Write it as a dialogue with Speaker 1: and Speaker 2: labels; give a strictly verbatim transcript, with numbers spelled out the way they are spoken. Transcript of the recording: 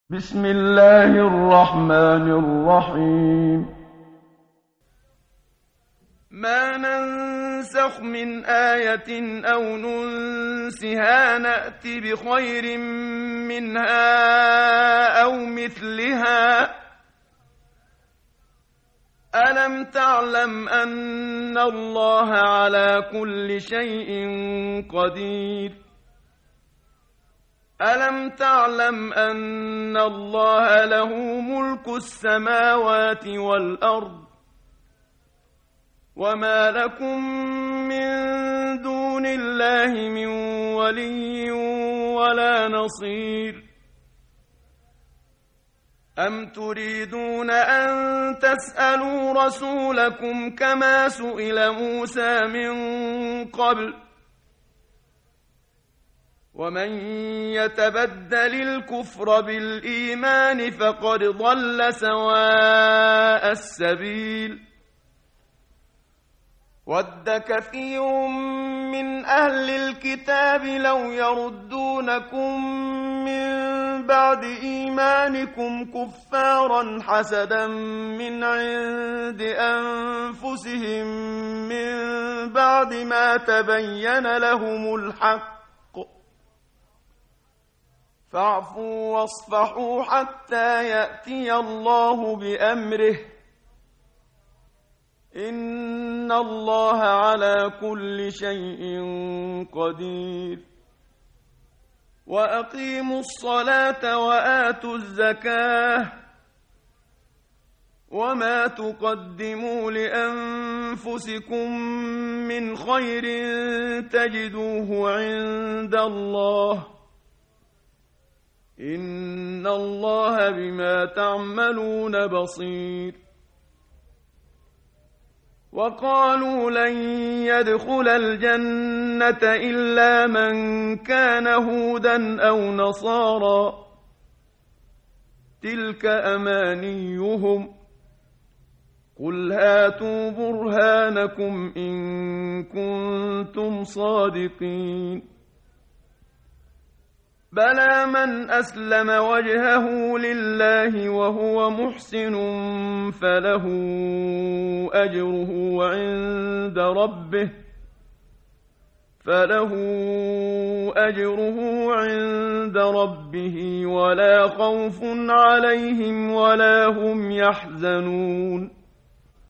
Speaker 1: بسم الله الرحمن الرحيم.
Speaker 2: ما ننسخ من آية أو ننسها نأت بخير منها أو مثلها. ألم تعلم أن الله على كل شيء قدير؟ ألم تعلم أن الله له ملك السماوات والأرض وما لكم من دون الله من ولي ولا نصير؟ أم تريدون أن تسألوا رسولكم كما سئل موسى من قبل؟ ومن يتبدل الكفر بالإيمان فقد ضل سواء السبيل. ود كثير من أهل الكتاب لو يردونكم من بعد إيمانكم كفارا حسدا من عند أنفسهم من بعد ما تبين لهم الحق، فاعفوا واصفحوا حتى يأتي الله بأمره، إن الله على كل شيء قدير. وأقيموا الصلاة وآتوا الزكاة وما تقدموا لأنفسكم من خير تجدوه عند الله، إن الله بما تعملون بصير. وقالوا لن يدخل الجنة إلا من كان هودا أو نصارى، تلك أمانيهم، قل هاتوا برهانكم إن كنتم صادقين. بلى من أسلم وجهه لله وهو محسن فله أجره عند ربه فله أجره عند ربه ولا خوف عليهم ولا هم يحزنون.